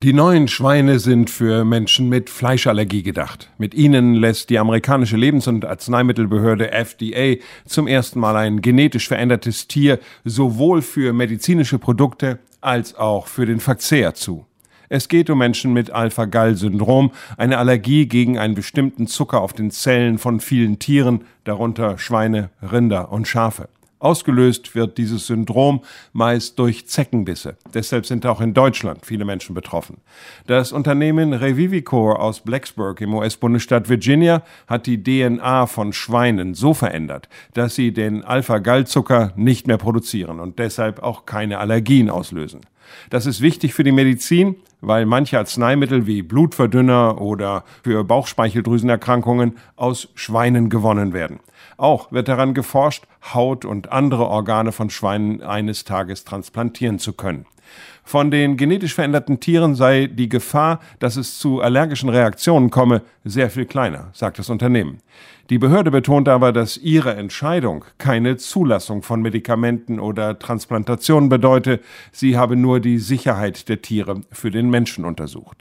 Die neuen Schweine sind für Menschen mit Fleischallergie gedacht. Mit ihnen lässt die amerikanische Lebens- und Arzneimittelbehörde FDA zum ersten Mal ein genetisch verändertes Tier sowohl für medizinische Produkte als auch für den Verzehr zu. Es geht um Menschen mit Alpha-Gal-Syndrom, eine Allergie gegen einen bestimmten Zucker auf den Zellen von vielen Tieren, darunter Schweine, Rinder und Schafe. Ausgelöst wird dieses Syndrom meist durch Zeckenbisse. Deshalb sind auch in Deutschland viele Menschen betroffen. Das Unternehmen Revivicor aus Blacksburg im US-Bundesstaat Virginia hat die DNA von Schweinen so verändert, dass sie den Alpha-Gal-Zucker nicht mehr produzieren und deshalb auch keine Allergien auslösen. Das ist wichtig für die Medizin, weil manche Arzneimittel wie Blutverdünner oder für Bauchspeicheldrüsenerkrankungen aus Schweinen gewonnen werden. Auch wird daran geforscht, Haut und andere Organe von Schweinen eines Tages transplantieren zu können. Von den genetisch veränderten Tieren sei die Gefahr, dass es zu allergischen Reaktionen komme, sehr viel kleiner, sagt das Unternehmen. Die Behörde betont aber, dass ihre Entscheidung keine Zulassung von Medikamenten oder Transplantationen bedeute. Sie habe nur die Sicherheit der Tiere für den Menschen untersucht.